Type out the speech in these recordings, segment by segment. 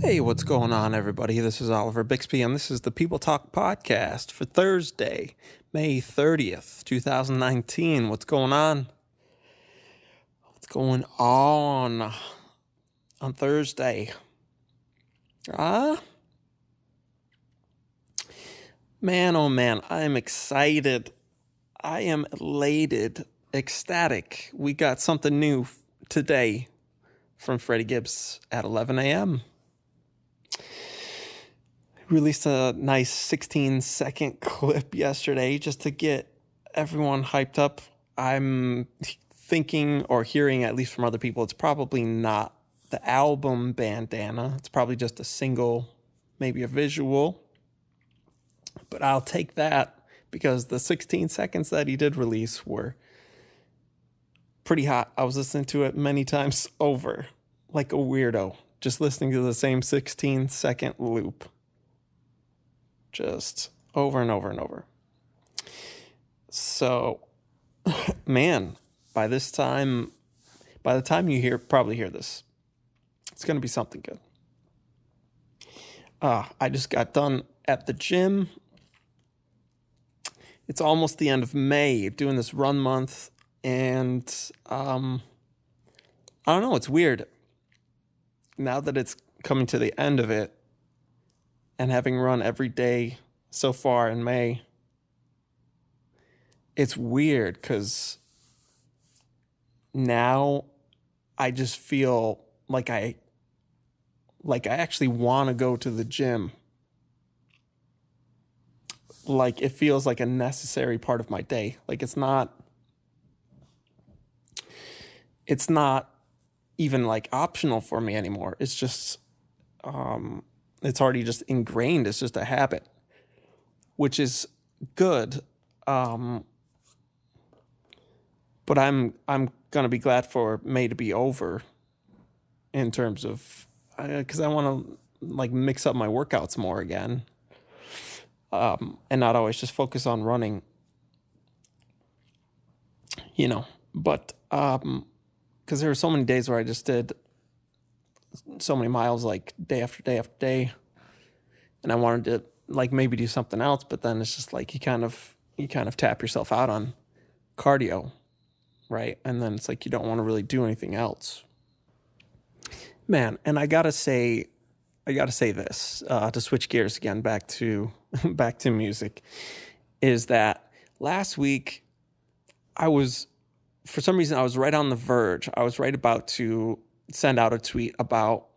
Hey, what's going on, everybody? This is Oliver Bixby, and this is the People Talk Podcast for Thursday, May 30th, 2019. What's going on? What's going on Thursday? Man, oh man, I am excited. I am elated, ecstatic. We got something new today from Freddie Gibbs at 11 a.m. Released a nice 16-second clip yesterday just to get everyone hyped up. I'm thinking or hearing, at least from other people, it's probably not the album Bandana. It's probably just a single, maybe a visual. But I'll take that because the 16 seconds that he did release were pretty hot. I was listening to it many times over, like a weirdo, just listening to the same 16-second loop. Just over and over and over. So, man, by the time you probably hear this, it's going to be something good. I just got done at the gym. It's almost the end of May, doing this run month, and I don't know, it's weird. Now that it's coming to the end of it, and having run every day so far in May, it's weird because now I just feel like I actually want to go to the gym. Like it feels like a necessary part of my day. Like it's not even like optional for me anymore. It's just it's already just ingrained. It's just a habit, which is good. But I'm gonna be glad for May to be over in terms of because I want to like mix up my workouts more again, and not always just focus on running. But because there were so many days where I just did so many miles, like day after day after day, and I wanted to like maybe do something else, but then it's just like you kind of tap yourself out on cardio, right? And then it's like you don't want to really do anything else, man. And I gotta say this to switch gears again back to music, is that last week for some reason I was right on the verge. I was right about to send out a tweet about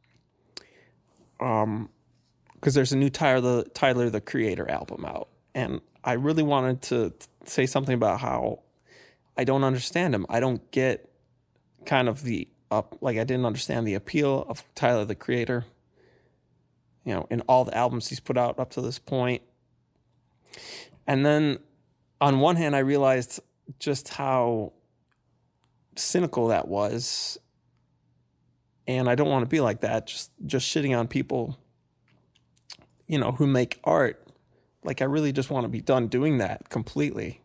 because there's a new Tyler the Creator album out, and I really wanted to say something about how I don't understand him. I don't get kind of I didn't understand the appeal of Tyler the Creator, in all the albums he's put out up to this point. And then on one hand, I realized just how cynical that was. And I don't want to be like that, just shitting on people, who make art. Like, I really just want to be done doing that completely,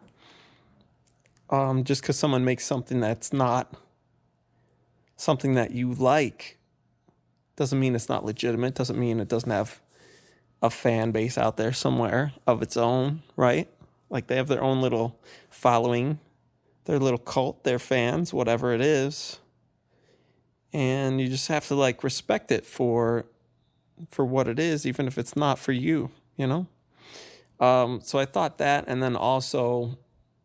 just because someone makes something that's not something that you like doesn't mean it's not legitimate, doesn't mean it doesn't have a fan base out there somewhere of its own, right? Like, they have their own little following, their little cult, their fans, whatever it is. And you just have to like respect it for what it is, even if it's not for you, So I thought that, and then also,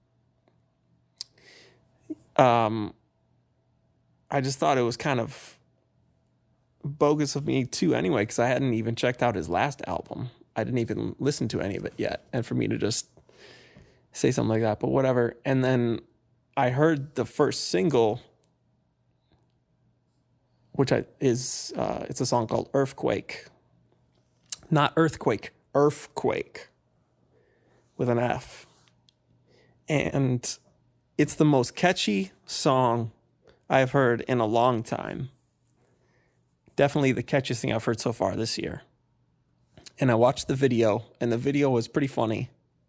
I just thought it was kind of bogus of me too, anyway, because I hadn't even checked out his last album. I didn't even listen to any of it yet, and for me to just say something like that, but whatever. And then I heard the first single, which it's a song called Earthquake. Not Earthquake, Earthquake, with an F. And it's the most catchy song I've heard in a long time. Definitely the catchiest thing I've heard so far this year. And I watched the video, and the video was pretty funny.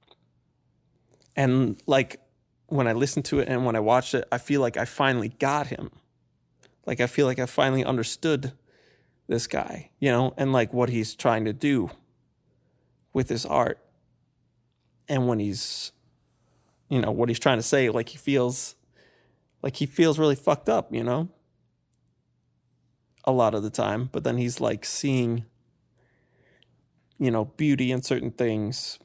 And like when I listened to it and when I watched it, I feel like I finally got him. Like I feel like I finally understood this guy, you know, and like what he's trying to do with his art. And when he's, you know, what he's trying to say, like he feels really fucked up, you know, a lot of the time. But then he's like seeing, you know, beauty in certain things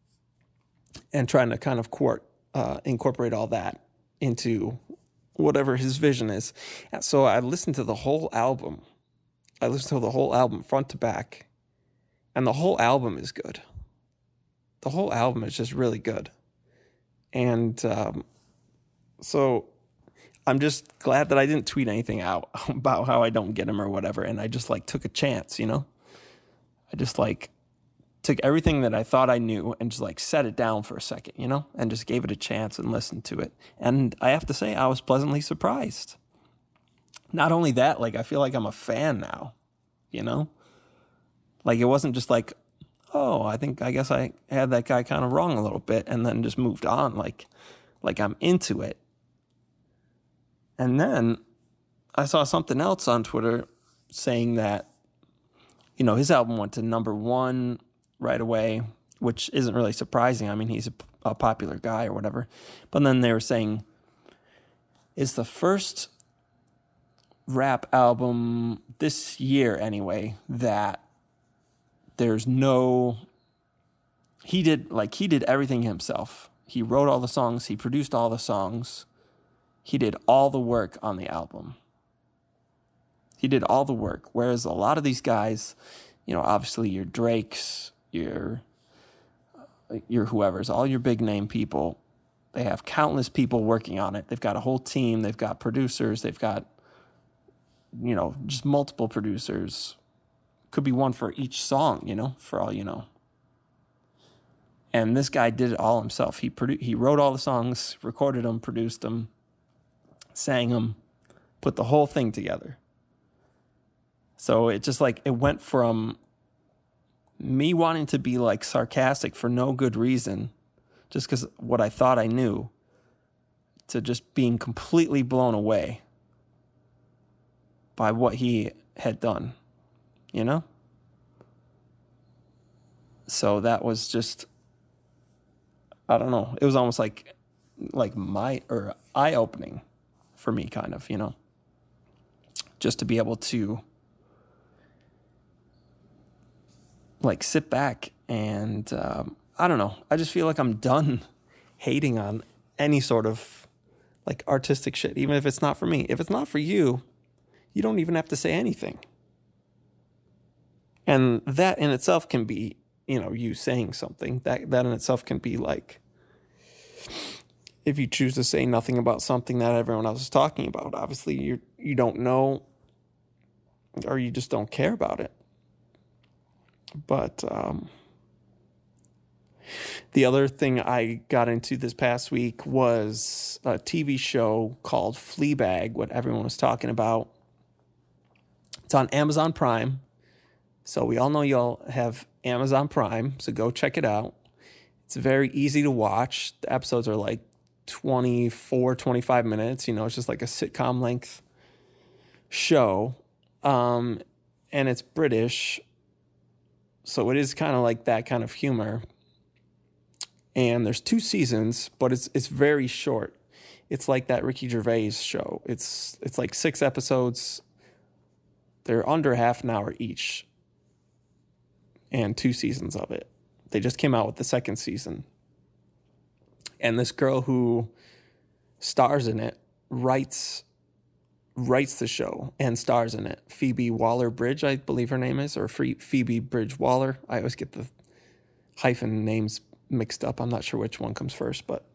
and trying to kind of incorporate all that into whatever his vision is. And so I listened to the whole album. I listened to the whole album front to back. And the whole album is good. The whole album is just really good. And so I'm just glad that I didn't tweet anything out about how I don't get him or whatever. And I just like took a chance, you know? I just like took everything that I thought I knew and just like set it down for a second, you know? And just gave it a chance and listened to it. And I have to say, I was pleasantly surprised. Not only that, like I feel like I'm a fan now, you know? Like it wasn't just like, oh, I guess I had that guy kind of wrong a little bit and then just moved on. Like I'm into it. And then I saw something else on Twitter saying that, you know, his album went to #1 right away, which isn't really surprising. I mean, he's a popular guy or whatever. But then they were saying, it's the first rap album this year anyway that there's no, he did everything himself. He wrote all the songs, he produced all the songs, he did all the work on the album. He did all the work. Whereas a lot of these guys, you know, obviously your Drakes, your whoever's, all your big name people, they have countless people working on it. They've got a whole team, they've got producers, they've got, you know, just multiple producers. Could be one for each song, you know, for all you know. And this guy did it all himself. He wrote all the songs, recorded them, produced them, sang them, put the whole thing together. So it just like, it went from me wanting to be like sarcastic for no good reason, just because what I thought I knew, to just being completely blown away by what he had done, you know? So that was just, I don't know. It was almost like eye-opening for me, kind of, you know, just to be able to like sit back and I don't know. I just feel like I'm done hating on any sort of like artistic shit, even if it's not for me. If it's not for you, you don't even have to say anything. And that in itself can be, you know, you saying something. That in itself can be like, if you choose to say nothing about something that everyone else is talking about, obviously you don't know, or you just don't care about it. But the other thing I got into this past week was a TV show called Fleabag, what everyone was talking about. It's on Amazon Prime. So we all know y'all have Amazon Prime, so go check it out. It's very easy to watch. The episodes are like 24, 25 minutes. You know, it's just like a sitcom length show. And it's British. So it is kind of like that kind of humor. And there's 2 seasons, but it's very short. It's like that Ricky Gervais show. It's like 6 episodes. They're under half an hour each. And 2 seasons of it. They just came out with the 2nd season. And this girl who stars in it writes the show and stars in it. Phoebe Waller-Bridge, I believe her name is, or Phoebe Bridge-Waller. I always get the hyphen names mixed up. I'm not sure which one comes first, but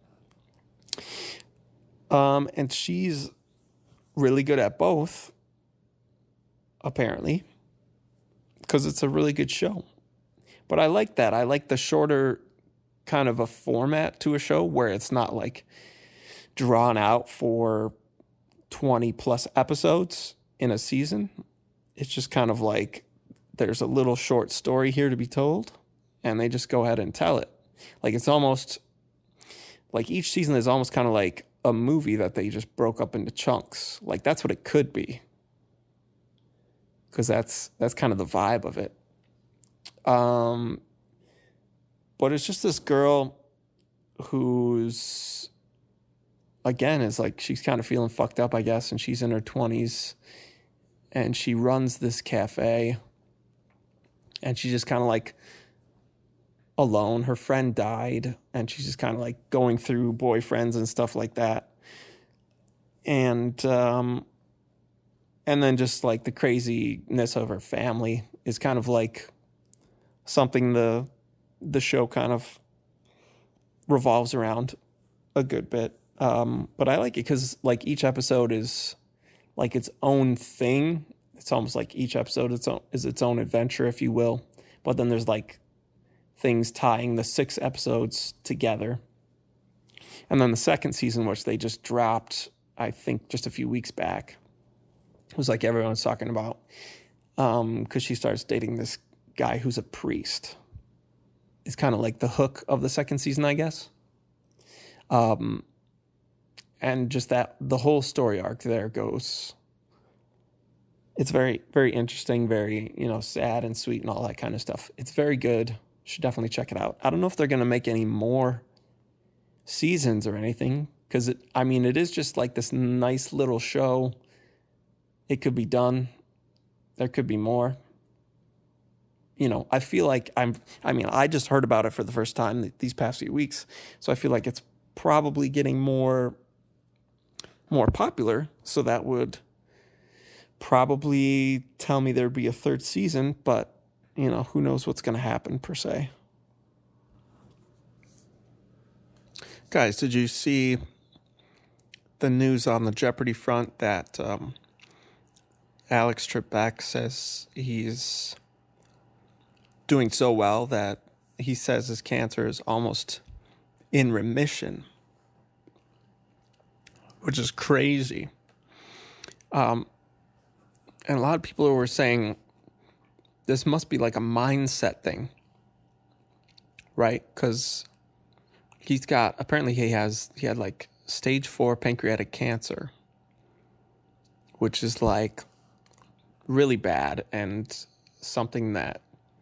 and she's really good at both, apparently, because it's a really good show. But I like that. I like the shorter kind of a format to a show where it's not like drawn out for 20 plus episodes in a season. It's just kind of like there's a little short story here to be told, and they just go ahead and tell it. Like it's almost like each season is almost kind of like a movie that they just broke up into chunks. Like that's what it could be. because that's kind of the vibe of it. But it's just this girl who's, again, is like, she's kind of feeling fucked up, I guess, and she's in her 20s, and she runs this cafe, and she's just kind of like alone. Her friend died, and she's just kind of like going through boyfriends and stuff like that. And then just like the craziness of her family is kind of like something the show kind of revolves around a good bit. But I like it because like each episode is like its own thing. It's almost like each episode is its own adventure, if you will. But then there's like things tying the 6 episodes together. And then the second season, which they just dropped, I think just a few weeks back, was like everyone's talking about, because she starts dating this guy who's a priest. It's kind of like the hook of the second season, I guess. And just that the whole story arc there goes. It's very, very interesting, very, sad and sweet and all that kind of stuff. It's very good. Should definitely check it out. I don't know if they're going to make any more seasons or anything, because it is just like this nice little show. It could be done. There could be more. I feel like I just heard about it for the first time these past few weeks, so I feel like it's probably getting more popular, so that would probably tell me there'd be a third season, but who knows what's going to happen per se. Guys, did you see the news on the Jeopardy front that Alex Trebek says he's doing so well that he says his cancer is almost in remission, which is crazy. And a lot of people were saying this must be like a mindset thing, right? Because he had like stage 4 pancreatic cancer, which is like really bad and something that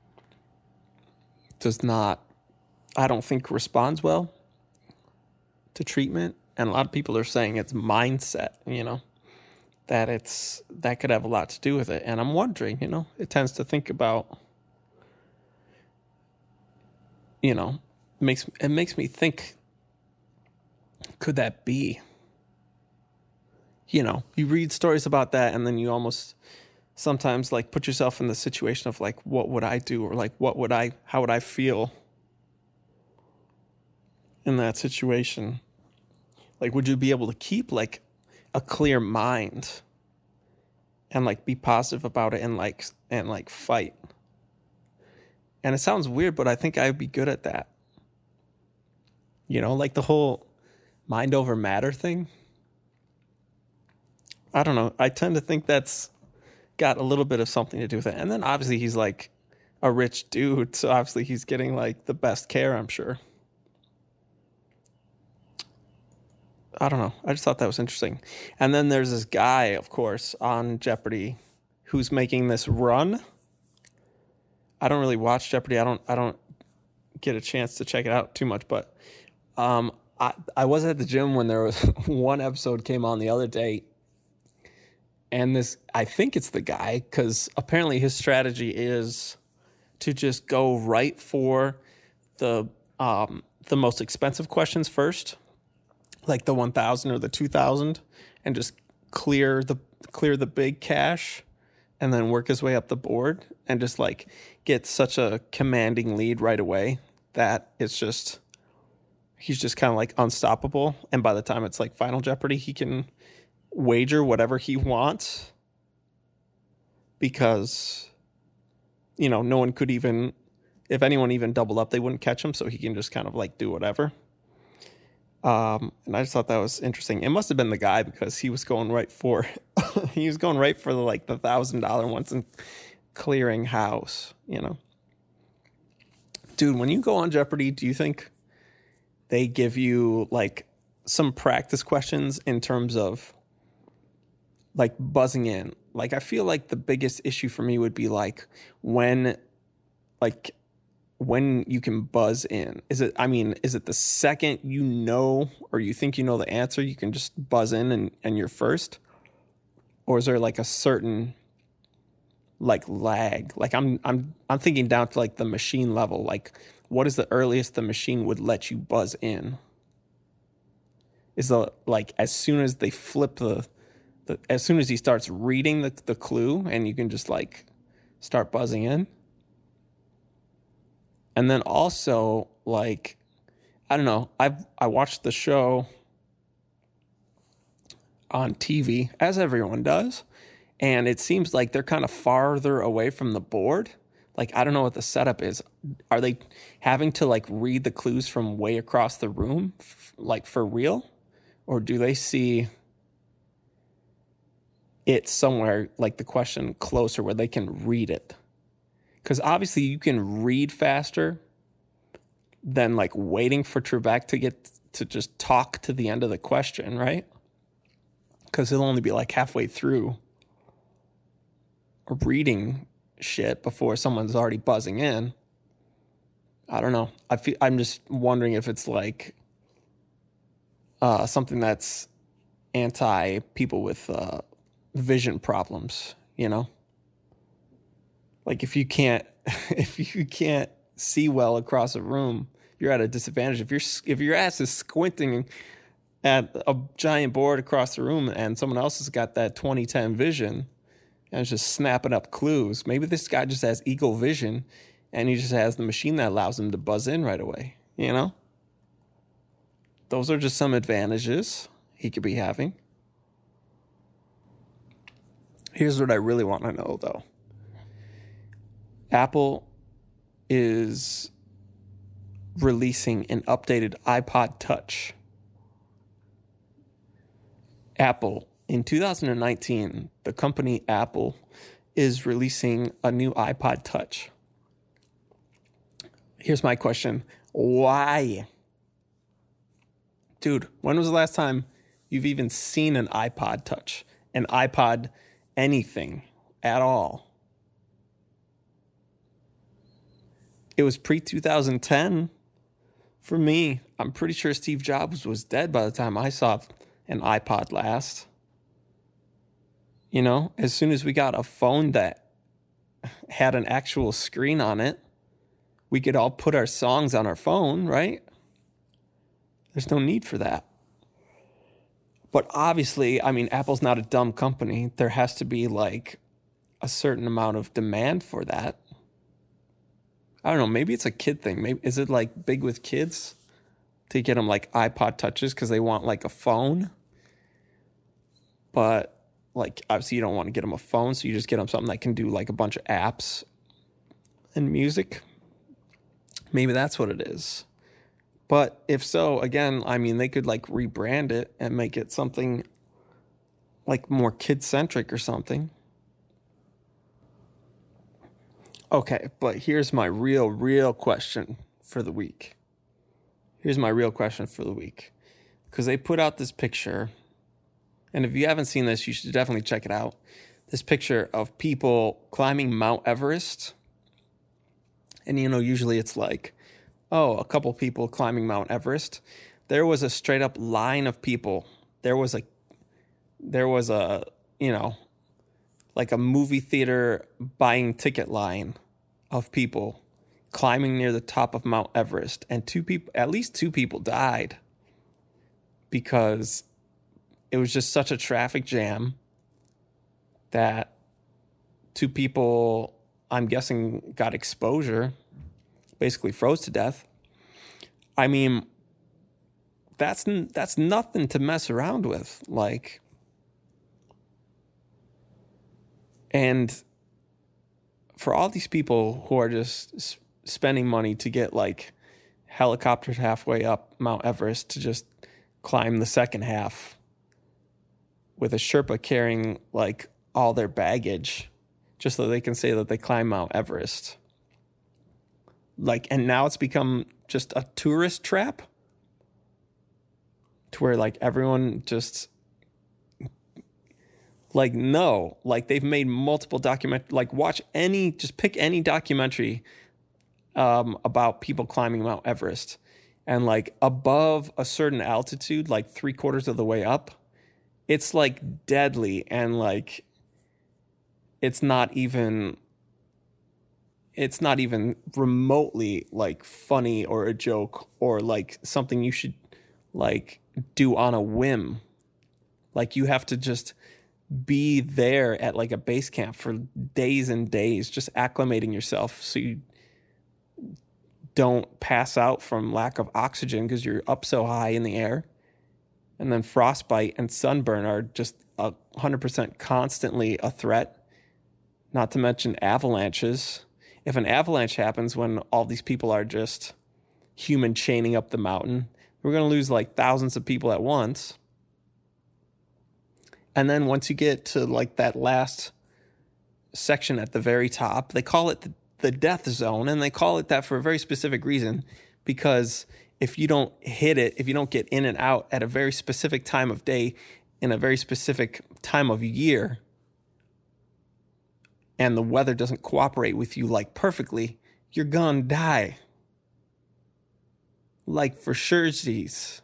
does not, I don't think, responds well to treatment. And a lot of people are saying it's mindset, that could have a lot to do with it. And I'm wondering, it tends to think about, it makes me think, could that be? You read stories about that, and then you almost sometimes like put yourself in the situation of like, what would I do? Or like, how would I feel in that situation? Like, would you be able to keep like a clear mind and like be positive about it and like fight? And it sounds weird, but I think I'd be good at that. Like the whole mind over matter thing. I don't know. I tend to think that's got a little bit of something to do with it. And then obviously he's like a rich dude, so obviously he's getting like the best care, I'm sure. I don't know. I just thought that was interesting. And then there's this guy, of course, on Jeopardy who's making this run. I don't really watch Jeopardy. I don't get a chance to check it out too much, but I was at the gym when there was one episode came on the other day. And I think it's the guy, because apparently his strategy is to just go right for the most expensive questions first, like the 1,000 or the 2,000, and just clear the big cash, and then work his way up the board, and just like get such a commanding lead right away that he's just kind of like unstoppable. And by the time it's like Final Jeopardy, he can wager whatever he wants, because no one could even, if anyone even doubled up, they wouldn't catch him, so he can just kind of like do whatever. And I just thought that was interesting. It must have been the guy, because he was going right for the like the $1,000 ones and clearing house. Dude, when you go on Jeopardy, do you think they give you like some practice questions in terms of like buzzing in. Like I feel like the biggest issue for me would be when like when you can buzz in. Is it the second you know or you think you know the answer, you can just buzz in and you're first? Or is there like a certain like lag? Like I'm thinking down to like the machine level. Like what is the earliest the machine would let you buzz in? Is the like as soon as they flip as soon as he starts reading the clue and you can just like start buzzing in? And then also, like, I don't know, I watched the show on TV, as everyone does, and it seems like they're kind of farther away from the board. Like, I don't know what the setup is. Are they having to, like, read the clues from way across the room, like, for real? Or do they see it somewhere, like the question closer, where they can read it? Because obviously you can read faster than like waiting for Trebek to get to just talk to the end of the question, right? Because he'll only be like halfway through reading shit before someone's already buzzing in. I don't know. I'm just wondering if it's like something that's anti people with vision problems, you know? Like if you can't see well across a room, you're at a disadvantage. If your ass is squinting at a giant board across the room and someone else has got that 20/10 vision and is just snapping up clues, maybe this guy just has eagle vision and he just has the machine that allows him to buzz in right away, you know? Those are just some advantages he could be having. Here's what I really want to know, though. Apple is releasing an updated iPod Touch. Apple, in 2019, the company Apple is releasing a new iPod Touch. Here's my question. Why? Dude, when was the last time you've even seen an iPod Touch? An iPod anything at all? It was pre-2010 for me. I'm pretty sure Steve Jobs was dead by the time I saw an iPod last. You know, as soon as we got a phone that had an actual screen on it, we could all put our songs on our phone, right? There's no need for that. But obviously, I mean, Apple's not a dumb company. There has to be like a certain amount of demand for that. I don't know, maybe it's a kid thing. Maybe is it like big with kids to get them like iPod Touches because they want like a phone? But like obviously you don't want to get them a phone, so you just get them something that can do like a bunch of apps and music. Maybe that's what it is. But if so, again, I mean, they could like rebrand it and make it something like more kid-centric or something. Okay, but here's my real question for the week. Because they put out this picture, and if you haven't seen this, you should definitely check it out. This picture of people climbing Mount Everest. And, you know, usually it's like, oh, a couple people climbing Mount Everest. There was a straight up line of people. There was a, you know, like a movie theater buying ticket line of people climbing near the top of Mount Everest. And at least two people died because it was just such a traffic jam that two people, I'm guessing, got exposure, basically froze to death. I mean, that's nothing to mess around with. Like, and for all these people who are just spending money to get like helicopters halfway up Mount Everest to just climb the second half with a Sherpa carrying like all their baggage just so they can say that they climb Mount Everest. Like, and now it's become just a tourist trap to where like everyone just Like, no, like they've made multiple like just pick any documentary about people climbing Mount Everest. And like above a certain altitude, like 3/4 of the way up, it's like deadly. And like, it's not even remotely like funny or a joke or like something you should like do on a whim. Like, you have to just be there at like a base camp for days and days, just acclimating yourself so you don't pass out from lack of oxygen because you're up so high in the air. And then frostbite and sunburn are just 100% constantly a threat, not to mention avalanches. If an avalanche happens when all these people are just human chaining up the mountain, we're going to lose like thousands of people at once. And then once you get to like that last section at the very top, they call it the death zone, and they call it that for a very specific reason, because if you don't hit it, if you don't get in and out at a very specific time of day in a very specific time of year, and the weather doesn't cooperate with you like perfectly, you're gonna die. Like, for surezies.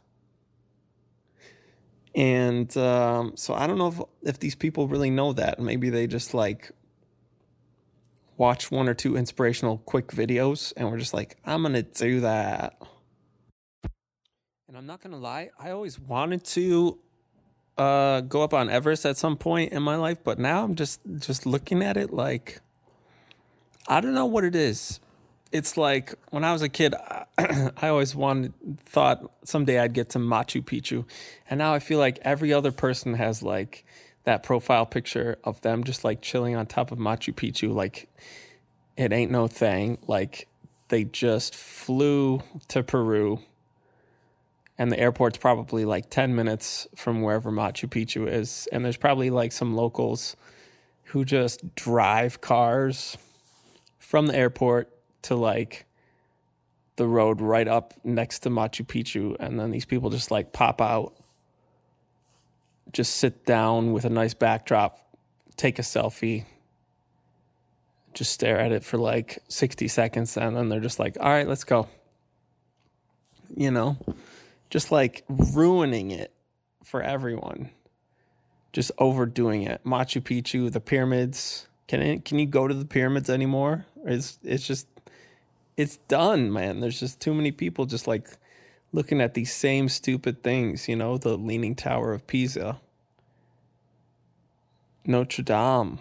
And so I don't know if these people really know that. Maybe they just like watch one or two inspirational quick videos and we're just like, I'm going to do that. And I'm not going to lie, I always wanted to go up on Everest at some point in my life, but now I'm just looking at it like, I don't know what it is. It's like when I was a kid, I always thought someday I'd get to Machu Picchu. And now I feel like every other person has like that profile picture of them just like chilling on top of Machu Picchu. Like, it ain't no thing. Like, they just flew to Peru and the airport's probably like 10 minutes from wherever Machu Picchu is. And there's probably like some locals who just drive cars from the airport to like the road right up next to Machu Picchu. And then these people just like pop out, just sit down with a nice backdrop, take a selfie, just stare at it for like 60 seconds. And then they're just like, all right, let's go. You know, just like ruining it for everyone, just overdoing it. Machu Picchu, the pyramids. Can you go to the pyramids anymore? It's done, man. There's just too many people just like looking at these same stupid things, you know, the Leaning Tower of Pisa, Notre Dame,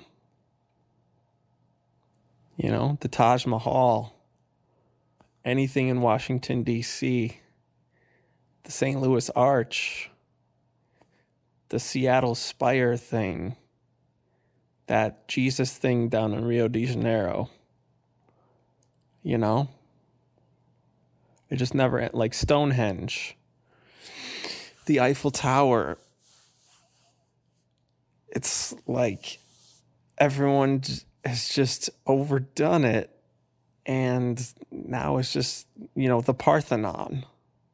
you know, the Taj Mahal, anything in Washington, D.C., the St. Louis Arch, the Seattle Spire thing, that Jesus thing down in Rio de Janeiro. You know, it just never, like Stonehenge, the Eiffel Tower. It's like everyone has just overdone it. And now it's just, you know, the Parthenon,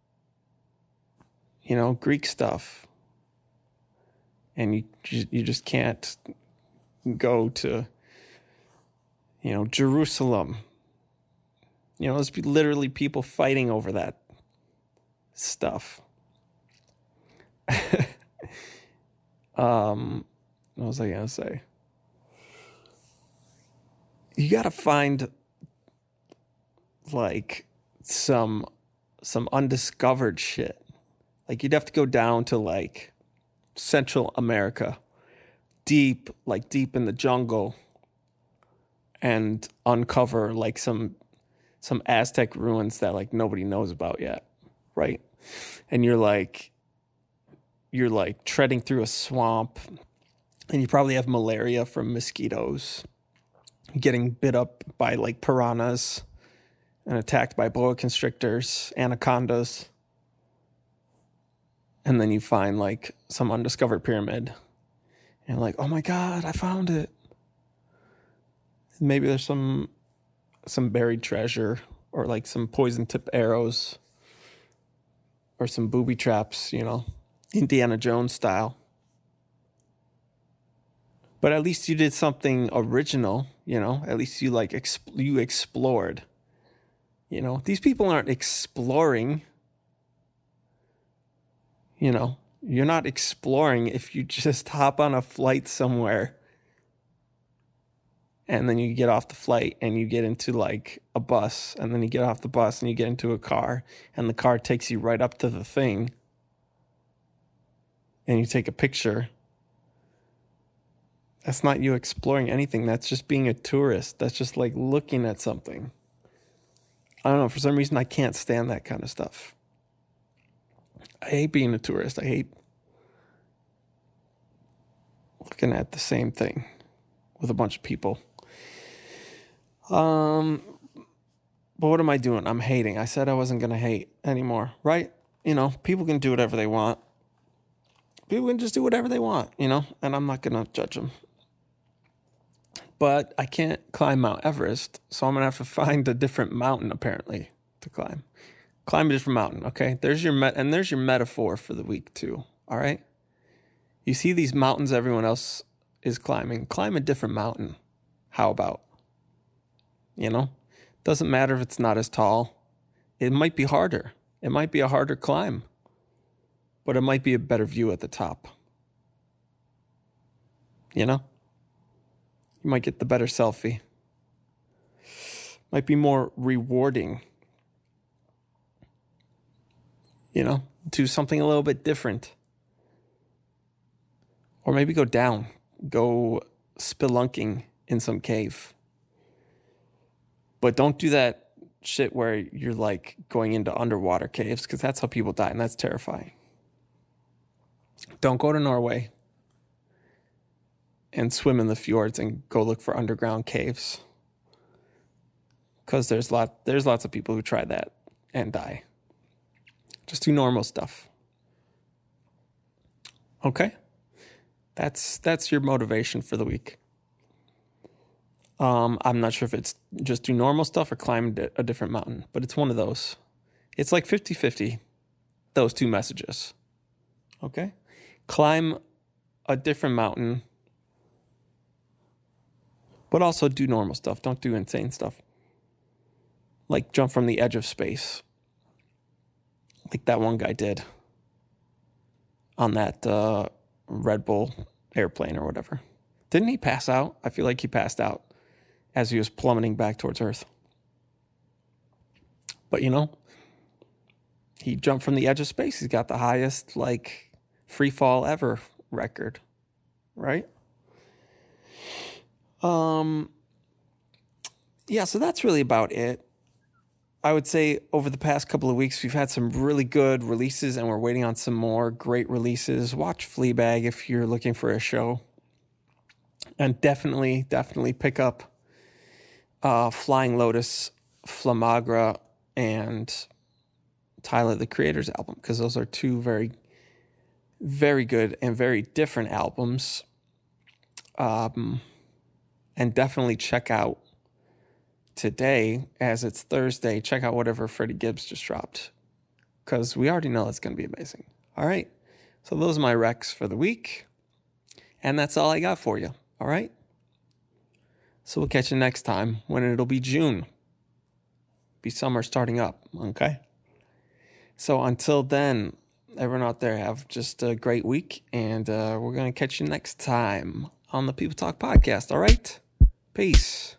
you know, Greek stuff. And you just can't go to, you know, Jerusalem. You know, there's literally people fighting over that stuff. What was I gonna say? You gotta find like some undiscovered shit. Like, you'd have to go down to like Central America, deep in the jungle, and uncover like some Aztec ruins that like nobody knows about yet, right? And you're like treading through a swamp, and you probably have malaria from mosquitoes, getting bit up by like piranhas and attacked by boa constrictors, anacondas. And then you find like some undiscovered pyramid and like, oh my God, I found it. Maybe there's some buried treasure or like some poison tipped arrows or some booby traps, you know, Indiana Jones style. But at least you did something original, at least you you explored. These people aren't exploring. You're not exploring if you just hop on a flight somewhere and then you get off the flight and you get into like a bus, and then you get off the bus and you get into a car, and the car takes you right up to the thing and you take a picture. That's not you exploring anything. That's just being a tourist. That's just like looking at something. I don't know. For some reason, I can't stand that kind of stuff. I hate being a tourist. I hate looking at the same thing with a bunch of people. But what am I doing? I'm hating. I said I wasn't going to hate anymore, right? People can do whatever they want. People can just do whatever they want, and I'm not going to judge them. But I can't climb Mount Everest, so I'm going to have to find a different mountain, apparently, to climb. Climb a different mountain, okay? There's your metaphor for the week, too, all right? You see these mountains everyone else is climbing. Climb a different mountain. How about? Doesn't matter if it's not as tall. It might be harder. It might be a harder climb. But it might be a better view at the top. You might get the better selfie. Might be more rewarding. Do something a little bit different. Or maybe go down. Go spelunking in some cave. But don't do that shit where you're like going into underwater caves, because that's how people die, and that's terrifying. Don't go to Norway and swim in the fjords and go look for underground caves, because there's lots of people who try that and die. Just do normal stuff. Okay? That's your motivation for the week. I'm not sure if it's just do normal stuff or climb a different mountain, but it's one of those. It's like 50-50, those two messages. Okay? Climb a different mountain, but also do normal stuff. Don't do insane stuff. Like jump from the edge of space. Like that one guy did on that Red Bull airplane or whatever. Didn't he pass out? I feel like he passed out as he was plummeting back towards Earth. But he jumped from the edge of space. He's got the highest free fall ever record, right? Yeah, so that's really about it. I would say over the past couple of weeks, we've had some really good releases, and we're waiting on some more great releases. Watch Fleabag if you're looking for a show. And definitely pick up Flying Lotus, Flamagra, and Tyler, the Creator's album, because those are two very, very good and very different albums. And definitely check out today, as it's Thursday, check out whatever Freddie Gibbs just dropped, because we already know it's going to be amazing. All right. So those are my recs for the week. And that's all I got for you. All right. So we'll catch you next time when it'll be June. Be summer starting up. Okay. So until then, everyone out there, have just a great week. And we're going to catch you next time on the People Talk Podcast. All right. Peace.